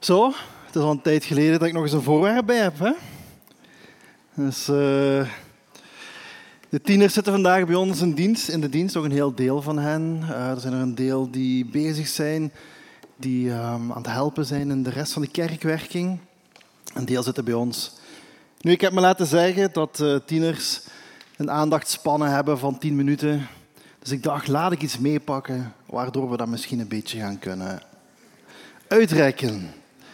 Zo, het is al een tijd geleden dat ik nog eens een voorwerp bij heb. Hè? Dus, de tieners zitten vandaag bij ons in de dienst, ook een heel deel van hen. Er zijn er een deel die bezig zijn, die aan het helpen zijn in de rest van de kerkwerking. Een deel zitten bij ons. Nu, ik heb me laten zeggen dat tieners een aandachtspannen hebben van 10 minuten. Dus ik dacht, laat ik iets meepakken, waardoor we dat misschien een beetje gaan kunnen uitrekken.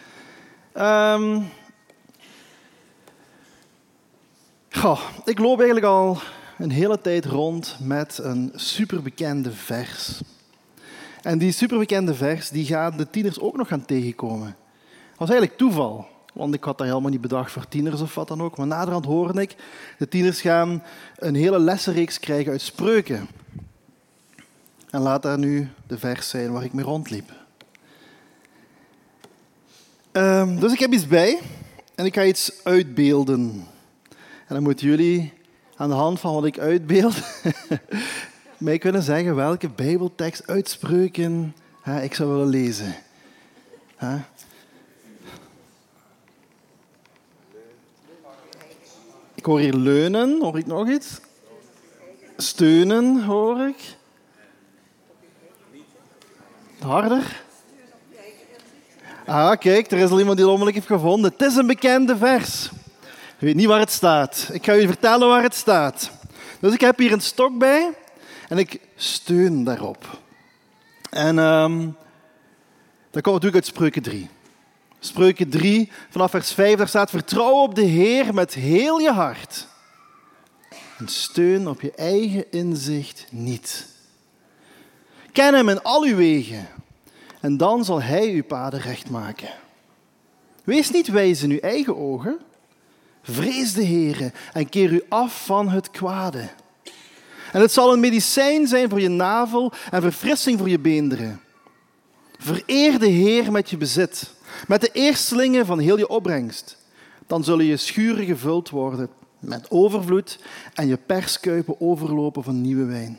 Ik loop eigenlijk al een hele tijd rond met een superbekende vers. En die superbekende vers die gaan de tieners ook nog gaan tegenkomen. Dat was eigenlijk toeval, want ik had dat helemaal niet bedacht voor tieners of wat dan ook. Maar naderhand hoorde ik, de tieners gaan een hele lessenreeks krijgen uit spreuken. En laat daar nu de vers zijn waar ik mee rondliep. Dus ik heb iets bij en ik ga iets uitbeelden. En dan moeten jullie aan de hand van wat ik uitbeeld mij kunnen zeggen welke Bijbeltekst uit Spreuken ik zou willen lezen. Ik hoor hier leunen, hoor ik nog iets? Steunen hoor ik. Harder. Ah, kijk, er is al iemand die het onmiddellijk heeft gevonden. Het is een bekende vers. Ik weet niet waar het staat. Ik ga u vertellen waar het staat. Dus ik heb hier een stok bij en ik steun daarop. En dat komt natuurlijk uit Spreuken 3. Spreuken 3, vanaf vers 5, daar staat: vertrouw op de Heer met heel je hart. En steun op je eigen inzicht niet. Ken hem in al uw wegen. En dan zal hij uw paden recht maken. Wees niet wijs in uw eigen ogen. Vrees de Heere en keer u af van het kwade. En het zal een medicijn zijn voor je navel en verfrissing voor je beenderen. Vereer de Heer met je bezit, met de eerstelingen van heel je opbrengst. Dan zullen je schuren gevuld worden met overvloed en je perskuipen overlopen van nieuwe wijn.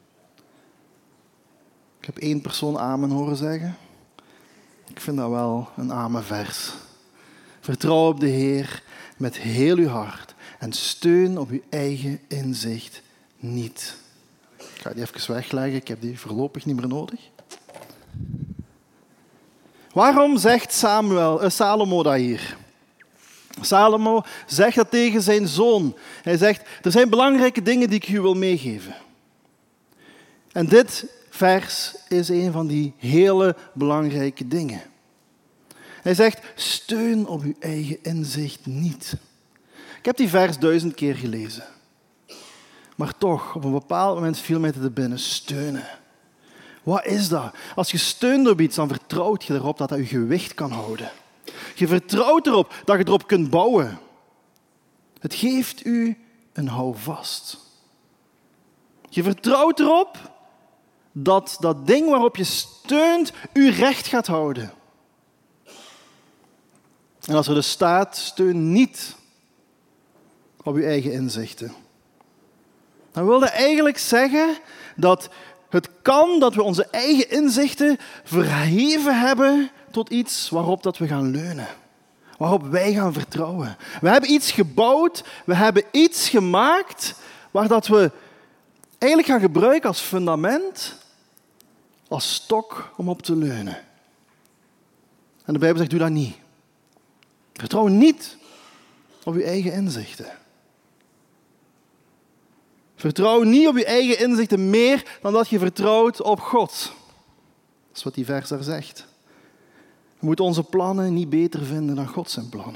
Ik heb 1 persoon amen horen zeggen. Ik vind dat wel een amenvers. Vertrouw op de Heer met heel uw hart en steun op uw eigen inzicht niet. Ik ga die even wegleggen, ik heb die voorlopig niet meer nodig. Waarom zegt Salomo dat hier? Salomo zegt dat tegen zijn zoon. Hij zegt, er zijn belangrijke dingen die ik u wil meegeven. En dit vers is een van die hele belangrijke dingen. Hij zegt, steun op uw eigen inzicht niet. Ik heb die vers 1000 keer gelezen. Maar toch, op een bepaald moment viel mij te binnen, steunen. Wat is dat? Als je steunt op iets, dan vertrouwt je erop dat dat je gewicht kan houden. Je vertrouwt erop dat je erop kunt bouwen. Het geeft u een houvast. Je vertrouwt erop dat dat ding waarop je steunt u recht gaat houden. En als er dus staat, steun niet op uw eigen inzichten. Dan wil dat eigenlijk zeggen dat het kan dat we onze eigen inzichten verheven hebben tot iets waarop dat we gaan leunen. Waarop wij gaan vertrouwen. We hebben iets gebouwd, we hebben iets gemaakt waar dat we eigenlijk gaan gebruiken als fundament, als stok om op te leunen. En de Bijbel zegt, doe dat niet. Vertrouw niet op je eigen inzichten. Vertrouw niet op je eigen inzichten meer dan dat je vertrouwt op God. Dat is wat die vers daar zegt. We moeten onze plannen niet beter vinden dan God zijn plannen.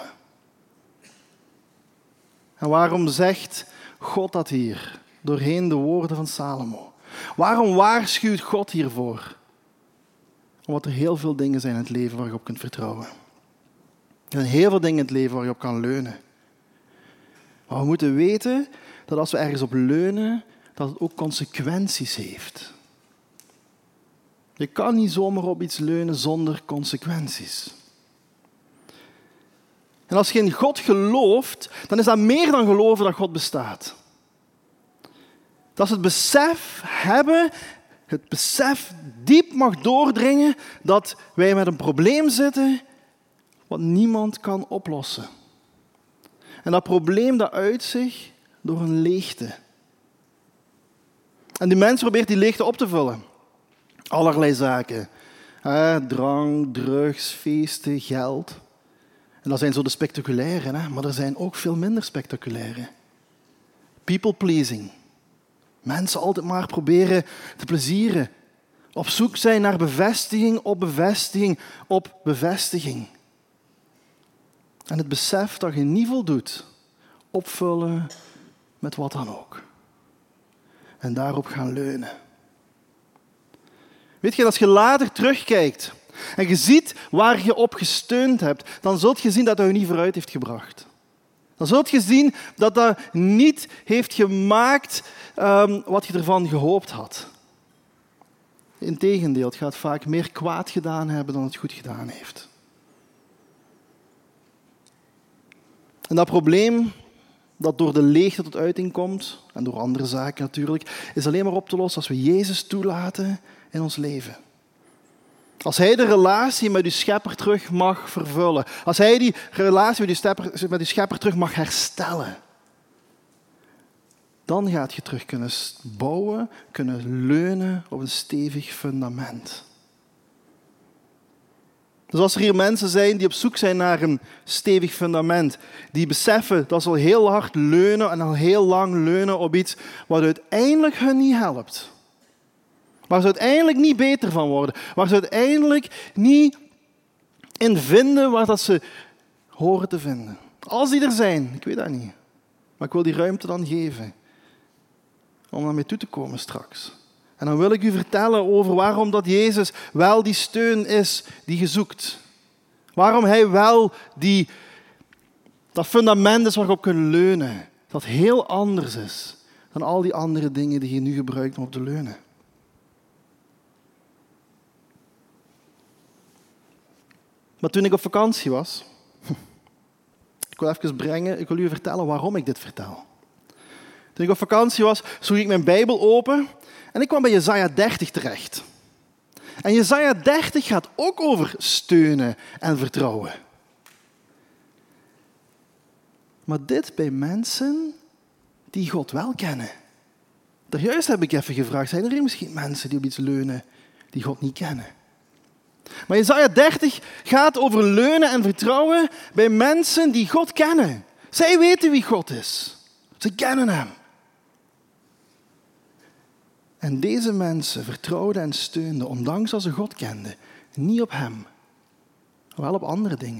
En waarom zegt God dat hier? Doorheen de woorden van Salomo. Waarom waarschuwt God hiervoor? Omdat er heel veel dingen zijn in het leven waar je op kunt vertrouwen. Er zijn heel veel dingen in het leven waar je op kan leunen. Maar we moeten weten dat als we ergens op leunen, dat het ook consequenties heeft. Je kan niet zomaar op iets leunen zonder consequenties. En als je in God gelooft, dan is dat meer dan geloven dat God bestaat. Dat is het besef hebben, het besef diep mag doordringen dat wij met een probleem zitten wat niemand kan oplossen. En dat probleem dat uit zich door een leegte. En die mens probeert die leegte op te vullen. Allerlei zaken. Drank, drugs, feesten, geld. En dat zijn zo de spectaculaire, maar er zijn ook veel minder spectaculaire. People pleasing. Mensen altijd maar proberen te plezieren. Op zoek zijn naar bevestiging op bevestiging op bevestiging. En het besef dat je niet voldoet, opvullen met wat dan ook. En daarop gaan leunen. Weet je, als je later terugkijkt en je ziet waar je op gesteund hebt, dan zult je zien dat dat je niet vooruit heeft gebracht. Dan zult je zien dat dat niet heeft gemaakt wat je ervan gehoopt had. Integendeel, het gaat vaak meer kwaad gedaan hebben dan het goed gedaan heeft. En dat probleem dat door de leegte tot uiting komt, en door andere zaken natuurlijk, is alleen maar op te lossen als we Jezus toelaten in ons leven. Als hij de relatie met uw schepper terug mag vervullen. Als hij die relatie met uw schepper terug mag herstellen. Dan gaat je terug kunnen bouwen, kunnen leunen op een stevig fundament. Dus als er hier mensen zijn die op zoek zijn naar een stevig fundament, die beseffen dat ze al heel hard leunen en al heel lang leunen op iets wat uiteindelijk hun niet helpt. Waar ze uiteindelijk niet beter van worden. Waar ze uiteindelijk niet in vinden waar dat ze horen te vinden. Als die er zijn, ik weet dat niet. Maar ik wil die ruimte dan geven. Om daarmee toe te komen straks. En dan wil ik u vertellen over waarom dat Jezus wel die steun is die je zoekt. Waarom hij wel dat fundament is waar je op kunt leunen. Dat heel anders is dan al die andere dingen die je nu gebruikt om op te leunen. Maar toen ik op vakantie was, ik wil u vertellen waarom ik dit vertel. Toen ik op vakantie was, sloeg ik mijn Bijbel open en ik kwam bij Jesaja 30 terecht. En Jesaja 30 gaat ook over steunen en vertrouwen. Maar dit bij mensen die God wel kennen. Daarjuist heb ik even gevraagd, zijn er hier misschien mensen die op iets leunen die God niet kennen? Maar Jesaja 30 gaat over leunen en vertrouwen bij mensen die God kennen. Zij weten wie God is. Ze kennen hem. En deze mensen vertrouwden en steunden, ondanks dat ze God kenden, niet op hem, maar wel op andere dingen.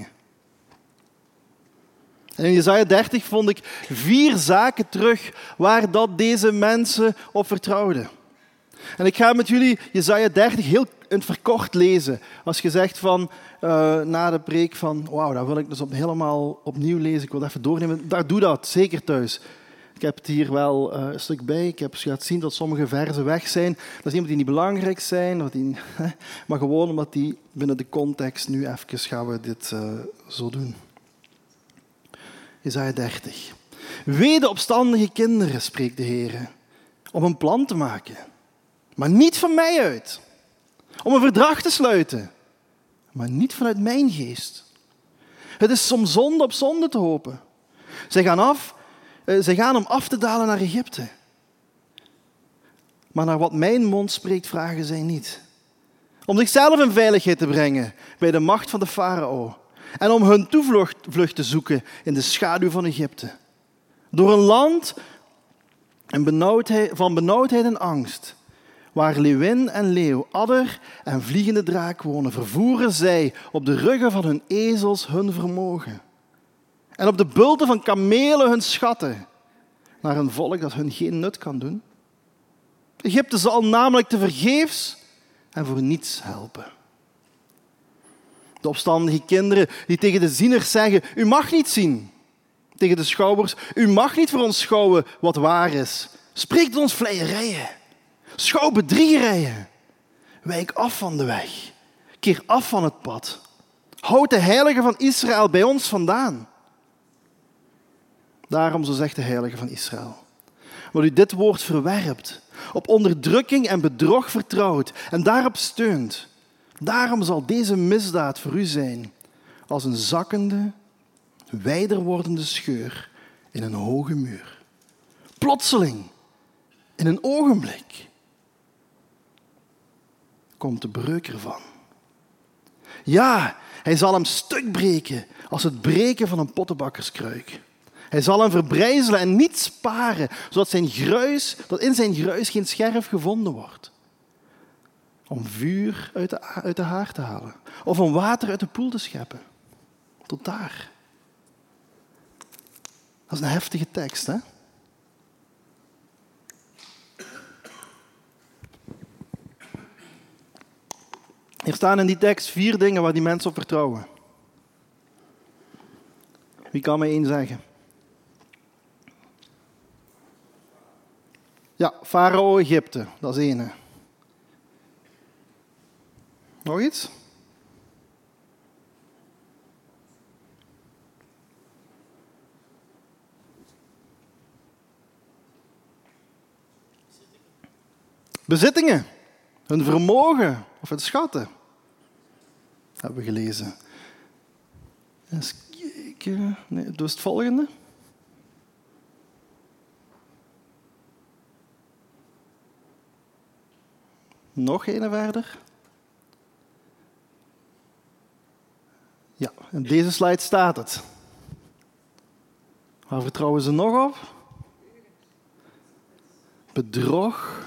En in Jesaja 30 vond ik 4 zaken terug waar dat deze mensen op vertrouwden. En ik ga met jullie Jesaja 30 heel in het verkort lezen. Als je zegt van, na de preek van, wauw, dat wil ik dus helemaal opnieuw lezen, ik wil het even doornemen, doe dat, zeker thuis. Ik heb het hier wel een stuk bij. Ik heb laten zien dat sommige verzen weg zijn. Dat is niet omdat die niet belangrijk zijn, maar gewoon omdat die binnen de context nu even gaan we dit zo doen. Jesaja 30. Wee de opstandige kinderen, spreekt de Heer, om een plan te maken. Maar niet van mij uit. Om een verdrag te sluiten. Maar niet vanuit mijn geest. Het is om zonde op zonde te hopen. Zij gaan om af te dalen naar Egypte. Maar naar wat mijn mond spreekt, vragen zij niet. Om zichzelf in veiligheid te brengen bij de macht van de farao. En om hun toevlucht te zoeken in de schaduw van Egypte. Door een land van benauwdheid en angst. Waar leeuwin en leeuw, adder en vliegende draak wonen, vervoeren zij op de ruggen van hun ezels hun vermogen. En op de bulten van kamelen hun schatten, naar een volk dat hun geen nut kan doen. Egypte zal namelijk tevergeefs en voor niets helpen. De opstandige kinderen die tegen de zieners zeggen, u mag niet zien. Tegen de schouwers, u mag niet voor ons schouwen wat waar is. Spreekt ons vleierijen. Schouw bedriegerijen. Wijk af van de weg. Keer af van het pad. Houd de heilige van Israël bij ons vandaan. Daarom, zo zegt de heilige van Israël, wat u dit woord verwerpt, op onderdrukking en bedrog vertrouwt en daarop steunt, daarom zal deze misdaad voor u zijn, als een zakkende, wijder wordende scheur in een hoge muur. Plotseling, in een ogenblik, komt de breuk ervan. Ja, hij zal hem stuk breken als het breken van een pottenbakkerskruik. Hij zal hem verbrijzelen en niet sparen, zodat in zijn gruis geen scherf gevonden wordt. Om vuur uit de haard te halen. Of om water uit de poel te scheppen. Tot daar. Dat is een heftige tekst, hè? Hier staan in die tekst 4 dingen waar die mensen op vertrouwen. Wie kan mij 1 zeggen? Ja, Farao Egypte, dat is 1. Nog iets? Bezittingen, hun vermogen of hun schatten. Hebben we gelezen. Eens kijken. Nee, dus het volgende. Nog 1 verder. Ja, in deze slide staat het. Waar vertrouwen ze nog op? Bedrog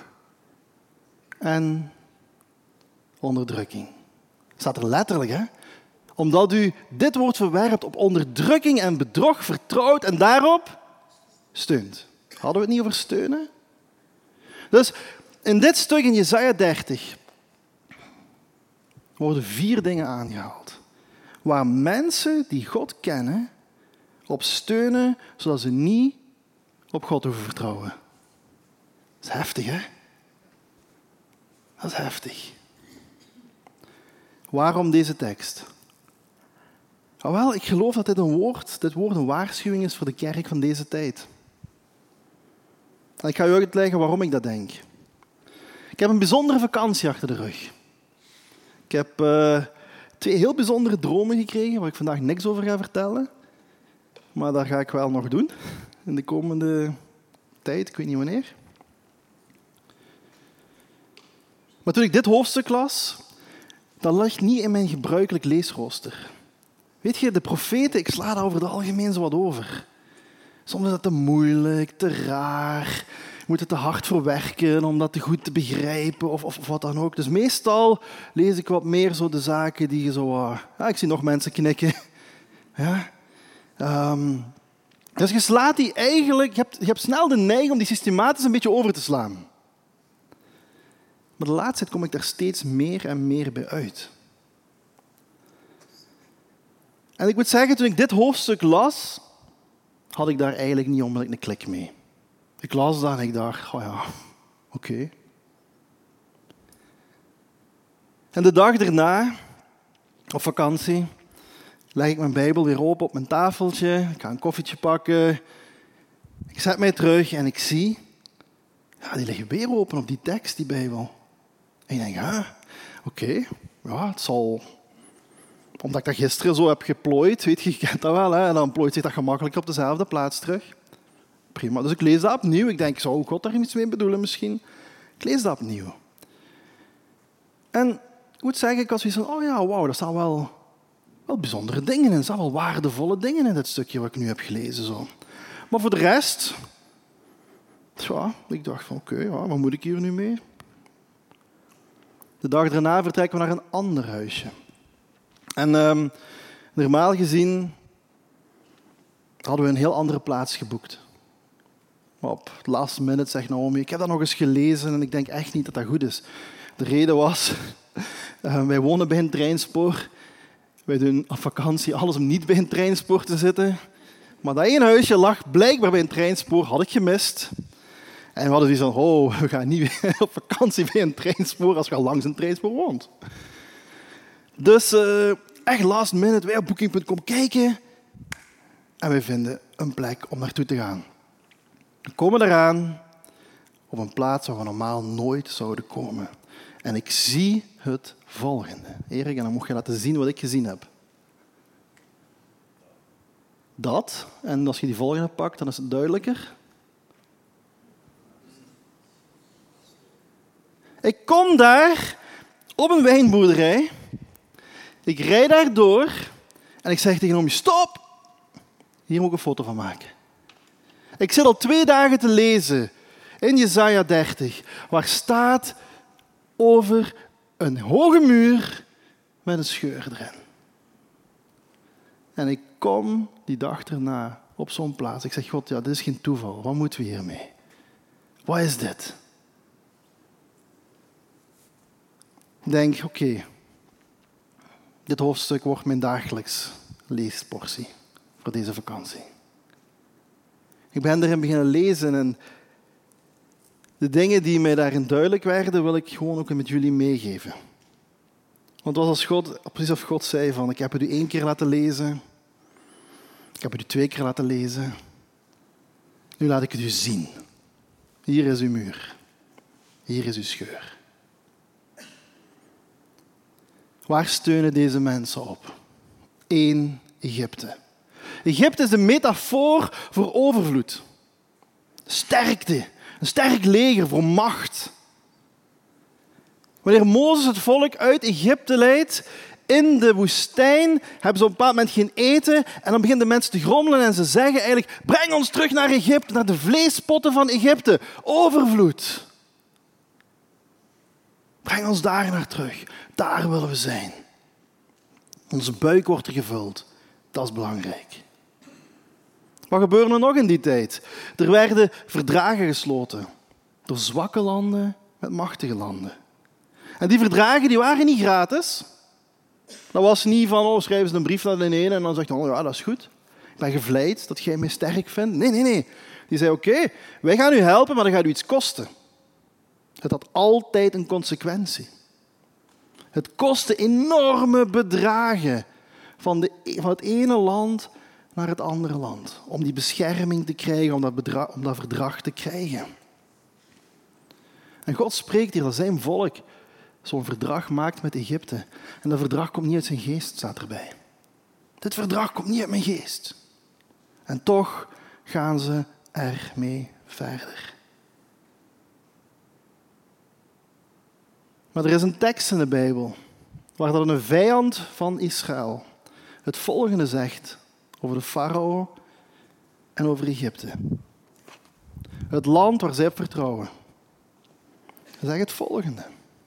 en onderdrukking. Staat er letterlijk, hè? Omdat u dit woord verwerpt op onderdrukking en bedrog vertrouwt en daarop steunt. Hadden we het niet over steunen? Dus in dit stuk in Jesaja 30 worden 4 dingen aangehaald. Waar mensen die God kennen op steunen, zodat ze niet op God hoeven vertrouwen. Dat is heftig, hè? Dat is heftig. Waarom deze tekst? Wel, ik geloof dat dit woord een waarschuwing is voor de kerk van deze tijd. En ik ga u uitleggen waarom ik dat denk. Ik heb een bijzondere vakantie achter de rug. Ik heb 2 heel bijzondere dromen gekregen, waar ik vandaag niks over ga vertellen. Maar dat ga ik wel nog doen in de komende tijd, ik weet niet wanneer. Maar toen ik dit hoofdstuk las, dat lag niet in mijn gebruikelijk leesrooster. Weet je, de profeten, ik sla daar over het algemeen zo wat over. Soms is dat te moeilijk, te raar. Je moet er te hard voor werken om dat te goed te begrijpen of wat dan ook. Dus meestal lees ik wat meer zo de zaken die je zo... ja, ik zie nog mensen knikken. Ja. Dus je slaat die eigenlijk... Je hebt snel de neiging om die systematisch een beetje over te slaan. Maar de laatste tijd kom ik daar steeds meer en meer bij uit. En ik moet zeggen, toen ik dit hoofdstuk las, had ik daar eigenlijk niet onmiddellijk een klik mee. Ik las dat en ik dacht, oh ja, oké. En de dag daarna, op vakantie, leg ik mijn Bijbel weer open op mijn tafeltje. Ik ga een koffietje pakken. Ik zet mij terug en ik zie, ja, die liggen weer open op die tekst, die Bijbel. En ik denk, ja, oké, ja, het zal... Omdat ik dat gisteren zo heb geplooid, weet je kent dat wel, hè? En dan plooit zich dat gemakkelijker op dezelfde plaats terug. Prima, dus ik lees dat opnieuw. Ik denk, zou God daar iets mee bedoelen misschien? Ik lees dat opnieuw. En ik moet zeggen, ik had zoiets van, oh ja, wauw, dat staan wel bijzondere dingen in. Er staan wel waardevolle dingen in dit stukje wat ik nu heb gelezen. Zo. Maar voor de rest, ja, ik dacht van, oké, ja, wat moet ik hier nu mee? De dag daarna vertrekken we naar een ander huisje. En normaal gezien hadden we een heel andere plaats geboekt. Maar op het laatste minute zegt Naomi, ik heb dat nog eens gelezen en ik denk echt niet dat dat goed is. De reden was, wij wonen bij een treinspoor. Wij doen op vakantie alles om niet bij een treinspoor te zitten. Maar dat ene huisje lag blijkbaar bij een treinspoor, had ik gemist. En we hadden zoiets van, oh, we gaan niet op vakantie bij een treinspoor als je al langs een treinspoor woont. Dus echt last minute, wij op Booking.com kijken. En wij vinden een plek om naartoe te gaan. We komen eraan op een plaats waar we normaal nooit zouden komen. En ik zie het volgende. Erik, en dan mocht je laten zien wat ik gezien heb. dat. En als je die volgende pakt, dan is het duidelijker. Ik kom daar op een wijnboerderij. Ik rijd daar door en ik zeg tegen Naomi, stop! Hier moet ik een foto van maken. Ik zit al 2 dagen te lezen in Jesaja 30, waar staat over een hoge muur met een scheur erin. En ik kom die dag erna op zo'n plaats. Ik zeg, God, ja, dit is geen toeval. Wat moeten we hiermee? Wat is dit? Ik denk, oké, dit hoofdstuk wordt mijn dagelijks leesportie voor deze vakantie. Ik ben erin beginnen lezen en de dingen die mij daarin duidelijk werden, wil ik gewoon ook met jullie meegeven. Want het was precies of God zei van, ik heb het u 1 keer laten lezen, ik heb het u 2 keer laten lezen, nu laat ik het u zien. Hier is uw muur, hier is uw scheur. Waar steunen deze mensen op? 1, Egypte. Egypte is de metafoor voor overvloed. Sterkte, een sterk leger voor macht. Wanneer Mozes het volk uit Egypte leidt, in de woestijn, hebben ze op een bepaald moment geen eten en dan beginnen de mensen te grommelen en ze zeggen eigenlijk, breng ons terug naar Egypte, naar de vleespotten van Egypte. Overvloed. Breng ons daar naar terug. Daar willen we zijn. Onze buik wordt er gevuld. Dat is belangrijk. Wat gebeurde er nog in die tijd? Er werden verdragen gesloten door zwakke landen met machtige landen. En die verdragen die waren niet gratis. Dat was niet van, schrijven ze een brief naar de ene en dan zegt hij, ja, dat is goed. Ik ben gevleid dat jij mij sterk vindt. Nee. Die zei, oké, wij gaan u helpen, maar dat gaat u iets kosten. Het had altijd een consequentie. Het kostte enorme bedragen van het ene land naar het andere land. Om die bescherming te krijgen, om dat verdrag te krijgen. En God spreekt hier dat zijn volk zo'n verdrag maakt met Egypte. En dat verdrag komt niet uit zijn geest, staat erbij. Dit verdrag komt niet uit mijn geest. En toch gaan ze ermee verder. Maar er is een tekst in de Bijbel waar dat een vijand van Israël het volgende zegt over de farao en over Egypte. Het land waar zij op vertrouwen. Hij zegt het volgende.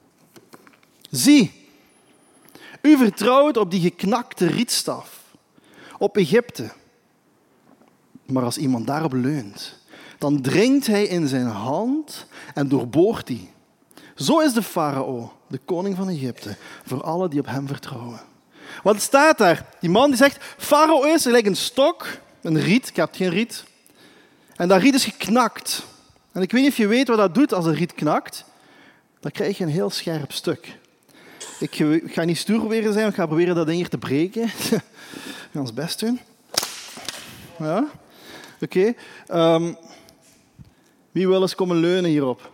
Zie, u vertrouwt op die geknakte rietstaf, op Egypte. Maar als iemand daarop leunt, dan dringt hij in zijn hand en doorboort die. Zo is de farao, de koning van Egypte, voor allen die op hem vertrouwen. Wat staat daar? Die man die zegt, farao is gelijk een stok, een riet, ik heb geen riet. En dat riet is geknakt. En ik weet niet of je weet wat dat doet als een riet knakt. Dan krijg je een heel scherp stuk. Ik ga niet stoer proberen zijn, ik ga proberen dat ding hier te breken. Ik ga ons best doen. Ja? Oké. Wie wil eens komen leunen hierop?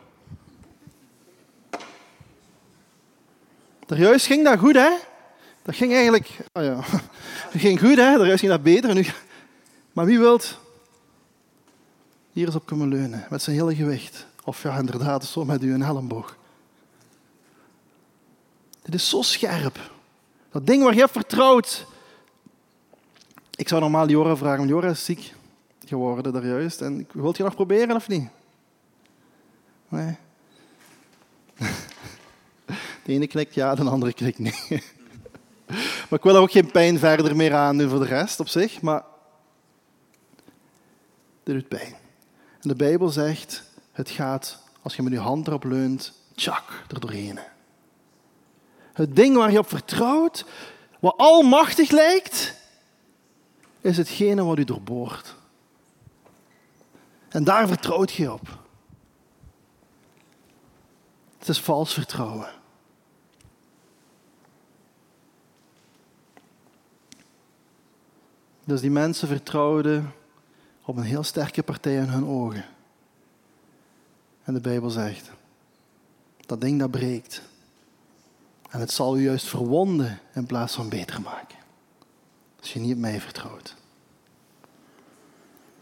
Daarjuist ging dat goed, hè? Dat ging eigenlijk... Oh ja. Dat ging goed, hè? Daarjuist ging dat beter. Nu... Maar wie wilt hier eens op komen leunen? Met zijn hele gewicht. Of ja, inderdaad, zo met uw elleboog. Dit is zo scherp. Dat ding waar je hebt vertrouwd. Ik zou normaal Jora vragen, want Jora is ziek geworden daarjuist. En wilt je nog proberen of niet? Nee. De ene knikt ja, de andere knikt nee. Maar ik wil er ook geen pijn verder meer aan doen voor de rest op zich. Maar dit doet pijn. En de Bijbel zegt, het gaat, als je met je hand erop leunt, tjak, er doorheen. Het ding waar je op vertrouwt, wat almachtig lijkt, is hetgene wat u doorboort. En daar vertrouwt je op. Het is vals vertrouwen. Dus die mensen vertrouwden op een heel sterke partij in hun ogen. En de Bijbel zegt, dat ding dat breekt. En het zal u juist verwonden in plaats van beter maken. Als je niet op mij vertrouwt.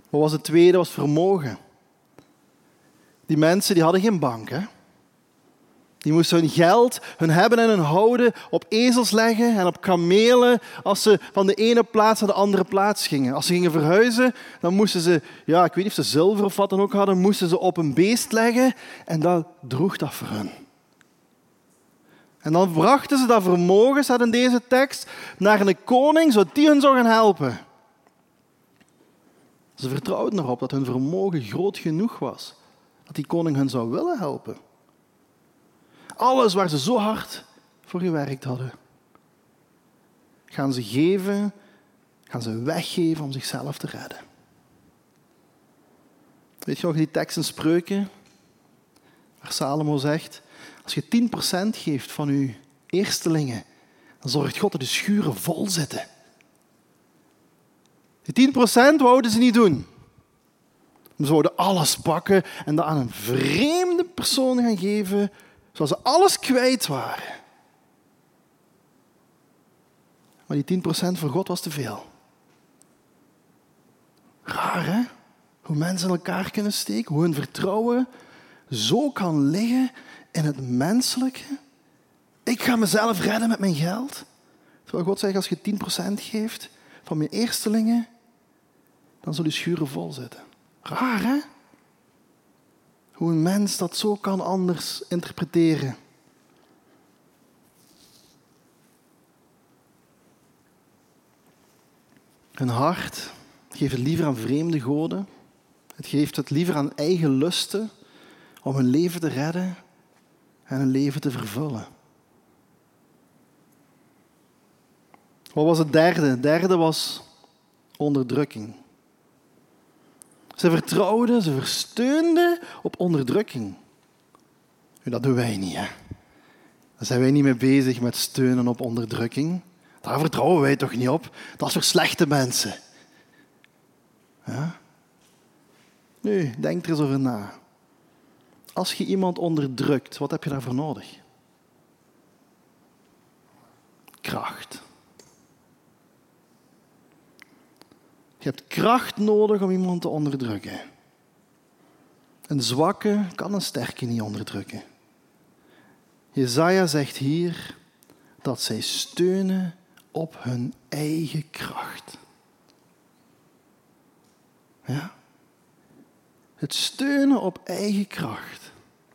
Wat was het tweede? Dat was vermogen. Die mensen die hadden geen bank. Hè? Die moesten hun geld, hun hebben en hun houden op ezels leggen en op kamelen als ze van de ene plaats naar de andere plaats gingen. Als ze gingen verhuizen, dan moesten ze, ik weet niet of ze zilver of wat dan ook hadden, moesten ze op een beest leggen en dat droeg dat voor hun. En dan brachten ze dat vermogen, staat in deze tekst, naar een koning, zodat die hen zou gaan helpen. Ze vertrouwden erop dat hun vermogen groot genoeg was, dat die koning hen zou willen helpen. Alles waar ze zo hard voor gewerkt hadden, gaan ze geven, gaan ze weggeven om zichzelf te redden. Weet je nog die tekst in Spreuken, waar Salomo zegt, als je 10% geeft van je eerstelingen, dan zorgt God dat de schuren vol zitten. Die 10% wouden ze niet doen. Ze zouden alles pakken en dat aan een vreemde persoon gaan geven, zodat ze alles kwijt waren. Maar die 10% voor God was te veel. Raar, hè? Hoe mensen in elkaar kunnen steken, hoe hun vertrouwen zo kan liggen in het menselijke. Ik ga mezelf redden met mijn geld. Terwijl God zegt, als je 10% geeft van mijn eerstelingen, dan zullen die schuren vol zitten. Raar, hè? Hoe een mens dat zo kan anders interpreteren. Een hart geeft het liever aan vreemde goden. Het geeft het liever aan eigen lusten om hun leven te redden en hun leven te vervullen. Wat was het derde? Het derde was onderdrukking. Ze vertrouwden, ze versteunden op onderdrukking. Nu, dat doen wij niet, hè. Daar zijn wij niet mee bezig met steunen op onderdrukking. Daar vertrouwen wij toch niet op. Dat is voor slechte mensen. Ja? Nu, denk er eens over na. Als je iemand onderdrukt, wat heb je daarvoor nodig? Kracht. Je hebt kracht nodig om iemand te onderdrukken. Een zwakke kan een sterke niet onderdrukken. Jesaja zegt hier dat zij steunen op hun eigen kracht. Ja? Het steunen op eigen kracht.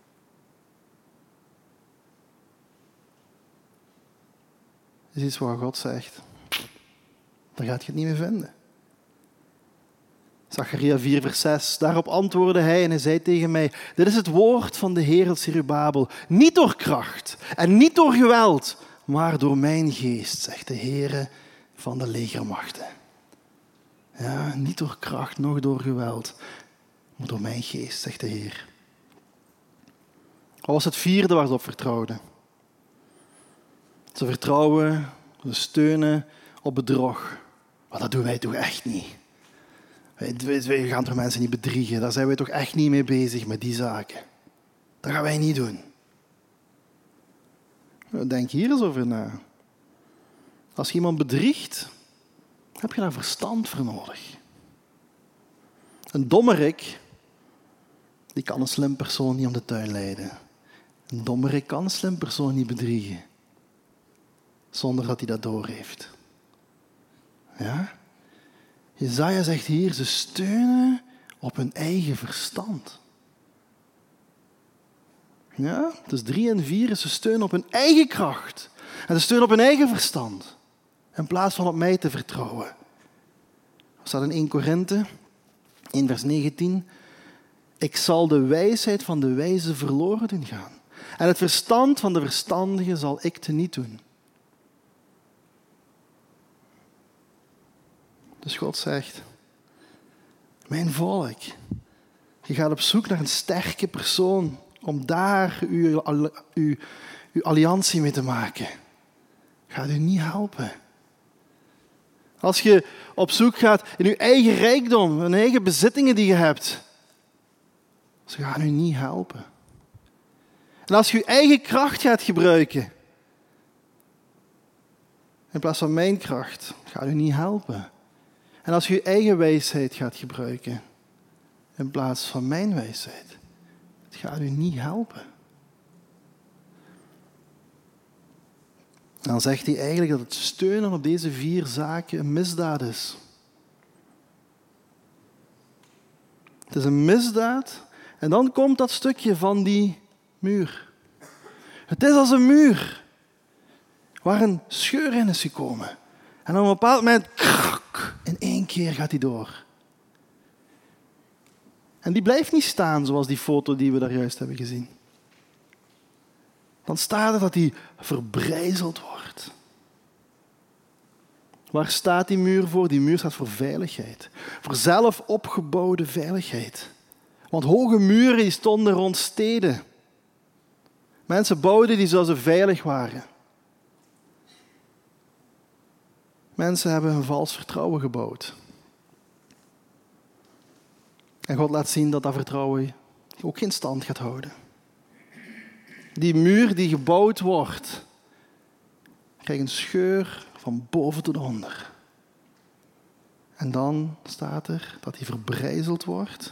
Dat is iets waar God zegt, daar gaat je het niet meer vinden. Zacharia 4 vers 6. Daarop antwoordde hij en hij zei tegen mij, dit is het woord van de Heer Zerubabel. Niet door kracht en niet door geweld, maar door mijn geest, zegt de Heer van de legermachten. Ja, niet door kracht, noch door geweld, maar door mijn geest, zegt de Heer. Wat was het vierde waar ze op vertrouwden? Ze vertrouwen, ze steunen op bedrog. Maar dat doen wij toch echt niet. Wij gaan toch mensen niet bedriegen. Daar zijn wij toch echt niet mee bezig met die zaken. Dat gaan wij niet doen. Denk hier eens over na. Als je iemand bedriegt, heb je daar verstand voor nodig. Een dommerik, die kan een slim persoon niet om de tuin leiden. Een dommerik kan een slim persoon niet bedriegen. Zonder dat hij dat doorheeft. Ja? Jesaja zegt hier, ze steunen op hun eigen verstand. Ja, dus 3 en 4 is ze steunen op hun eigen kracht. En ze steunen op hun eigen verstand. In plaats van op mij te vertrouwen. Dat staat in 1 Korinthe, 1 vers 19. Ik zal de wijsheid van de wijze verloren doen gaan. En het verstand van de verstandige zal ik teniet doen. Dus God zegt, mijn volk, je gaat op zoek naar een sterke persoon om daar uw alliantie mee te maken. Gaat u niet helpen. Als je op zoek gaat in uw eigen rijkdom, in eigen bezittingen die je hebt, ze gaan u niet helpen. En als je uw eigen kracht gaat gebruiken, in plaats van mijn kracht, gaat u niet helpen. En als je je eigen wijsheid gaat gebruiken, in plaats van mijn wijsheid, het gaat u niet helpen. En dan zegt hij eigenlijk dat het steunen op deze 4 zaken een misdaad is. Het is een misdaad. En dan komt dat stukje van die muur. Het is als een muur waar een scheur in is gekomen. En op een bepaald moment, in 1 keer gaat die door. En die blijft niet staan zoals die foto die we daar juist hebben gezien. Dan staat er dat die verbrijzeld wordt. Waar staat die muur voor? Die muur staat voor veiligheid. Voor zelf opgebouwde veiligheid. Want hoge muren die stonden rond steden. Mensen bouwden die zoals ze veilig waren. Mensen hebben een vals vertrouwen gebouwd. En God laat zien dat dat vertrouwen ook geen stand gaat houden. Die muur die gebouwd wordt, krijgt een scheur van boven tot onder. En dan staat er dat die verbrijzeld wordt,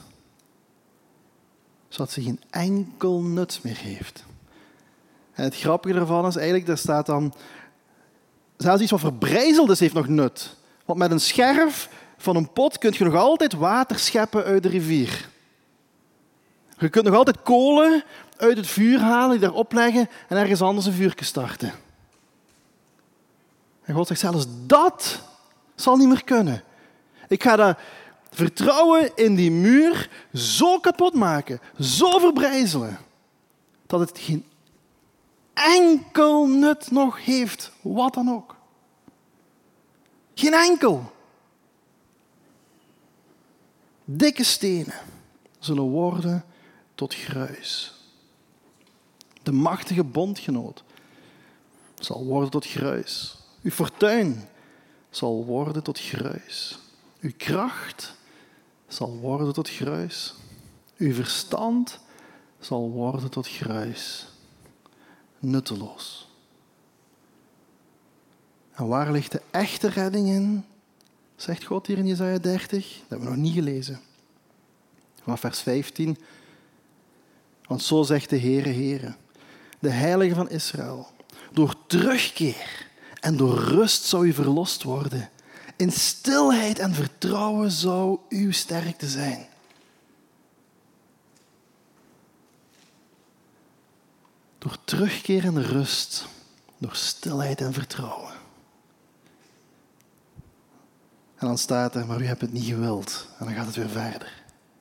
zodat ze geen enkel nut meer heeft. En het grappige ervan is eigenlijk, daar staat dan, zelfs iets wat verbrijzeld is, heeft nog nut. Want met een scherf van een pot kun je nog altijd water scheppen uit de rivier. Je kunt nog altijd kolen uit het vuur halen, die daarop leggen en ergens anders een vuurtje starten. En God zegt, zelfs dat zal niet meer kunnen. Ik ga dat vertrouwen in die muur zo kapot maken, zo verbrijzelen, dat het geen enkel nut nog heeft, wat dan ook. Geen enkel. Dikke stenen zullen worden tot gruis. De machtige bondgenoot zal worden tot gruis. Uw fortuin zal worden tot gruis. Uw kracht zal worden tot gruis. Uw verstand zal worden tot gruis. Nutteloos. En waar ligt de echte redding in? Zegt God hier in Jesaja 30. Dat hebben we nog niet gelezen. Vanaf vers 15. Want zo zegt de Heere, de Heilige van Israël. Door terugkeer en door rust zou u verlost worden. In stilheid en vertrouwen zou uw sterkte zijn. Door terugkeer en rust. Door stilheid en vertrouwen. En dan staat er, maar u hebt het niet gewild. En dan gaat het weer verder.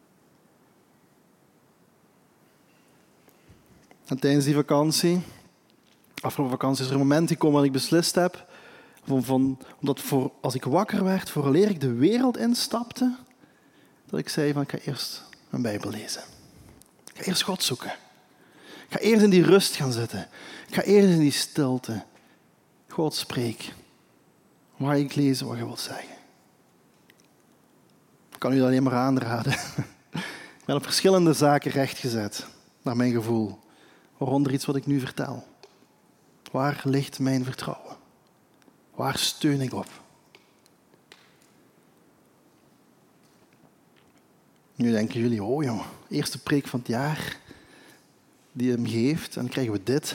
En tijdens die vakantie, afgelopen vakantie, is er een moment gekomen dat ik beslist heb, omdat als ik wakker werd, vooraleer ik de wereld instapte, dat ik zei van, ik ga eerst mijn Bijbel lezen. Ik ga eerst God zoeken. Ik ga eerst in die rust gaan zitten. Ik ga eerst in die stilte. God, spreek. Waar ik lezen wat je wilt zeggen. Ik kan u dat alleen maar aanraden. Ik ben op verschillende zaken rechtgezet, naar mijn gevoel. Waaronder iets wat ik nu vertel. Waar ligt mijn vertrouwen? Waar steun ik op? Nu denken jullie, oh jongen, eerste preek van het jaar die hem geeft en dan krijgen we dit.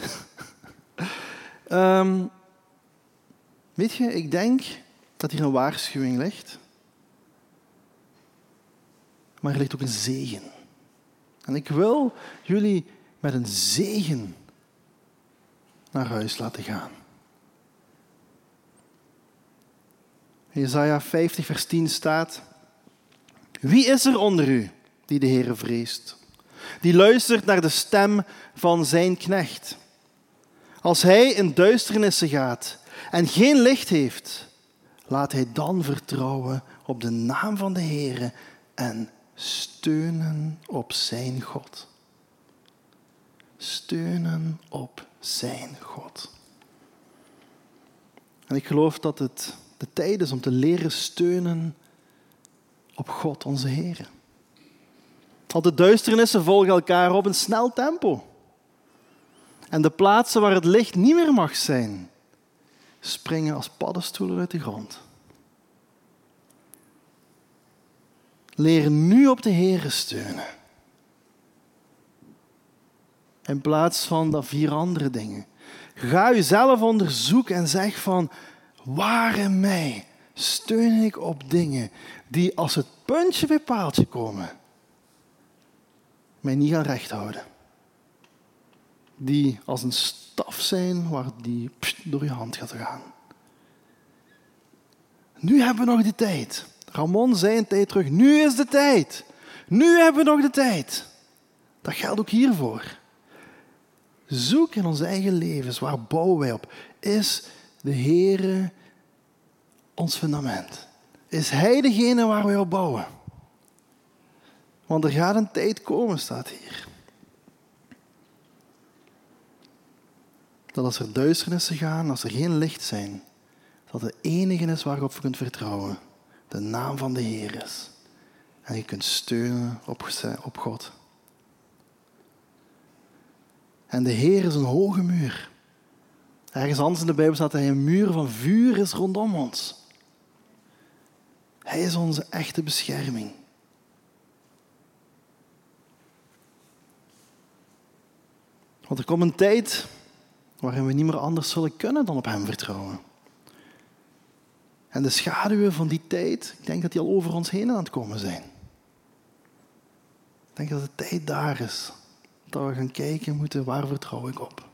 Weet je, ik denk dat hier een waarschuwing ligt. Maar er ligt ook een zegen. En ik wil jullie met een zegen naar huis laten gaan. In Jesaja 50 vers 10 staat: Wie is er onder u die de Heere vreest? Die luistert naar de stem van zijn knecht. Als hij in duisternissen gaat en geen licht heeft, laat hij dan vertrouwen op de naam van de Heere en steunen op zijn God. Steunen op zijn God. En ik geloof dat het de tijd is om te leren steunen op God, onze Heere. Want de duisternissen volgen elkaar op een snel tempo. En de plaatsen waar het licht niet meer mag zijn, springen als paddenstoelen uit de grond. Leer nu op de Heere steunen. In plaats van dat 4 andere dingen. Ga jezelf onderzoeken en zeg van, waar in mij steun ik op dingen die als het puntje bij paaltje komen, mij niet gaan recht houden. Die als een staf zijn waar die door je hand gaat gaan. Nu hebben we nog de tijd. Ramon zei een tijd terug, nu is de tijd. Nu hebben we nog de tijd. Dat geldt ook hiervoor. Zoek in onze eigen levens, waar bouwen wij op? Is de Heere ons fundament? Is Hij degene waar wij op bouwen? Want er gaat een tijd komen, staat hier. Dat als er duisternissen gaan, als er geen licht zijn, dat de enige is waarop je kunt vertrouwen. De naam van de Heer is. En je kunt steunen op God. En de Heer is een hoge muur. Ergens anders in de Bijbel staat dat Hij een muur van vuur is rondom ons. Hij is onze echte bescherming. Want er komt een tijd waarin we niet meer anders zullen kunnen dan op Hem vertrouwen. En de schaduwen van die tijd, ik denk dat die al over ons heen aan het komen zijn. Ik denk dat de tijd daar is. Dat we gaan kijken moeten, waar vertrouw ik op?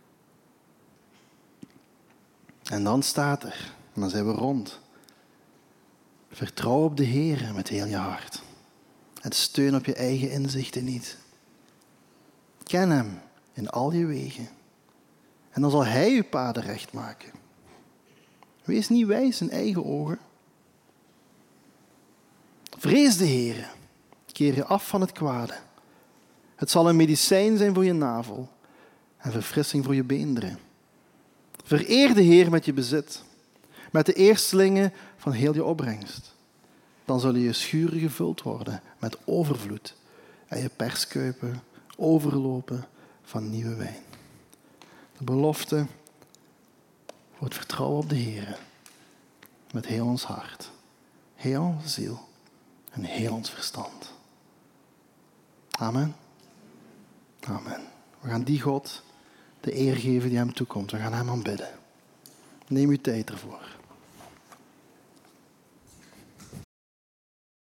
En dan staat er, en dan zijn we rond. Vertrouw op de Heer met heel je hart. En steun op je eigen inzichten niet. Ken Hem in al je wegen. En dan zal Hij je paden recht maken. Wees niet wijs in eigen ogen. Vrees de Heer. Keer je af van het kwade. Het zal een medicijn zijn voor je navel en verfrissing voor je beenderen. Vereer de Heer met je bezit, met de eerstelingen van heel je opbrengst. Dan zullen je schuren gevuld worden met overvloed en je perskuipen overlopen van nieuwe wijn. De belofte voor het vertrouwen op de Heer met heel ons hart, heel onze ziel en heel ons verstand. Amen. Amen. We gaan die God de eer geven die Hem toekomt. We gaan Hem aanbidden. Neem uw tijd ervoor.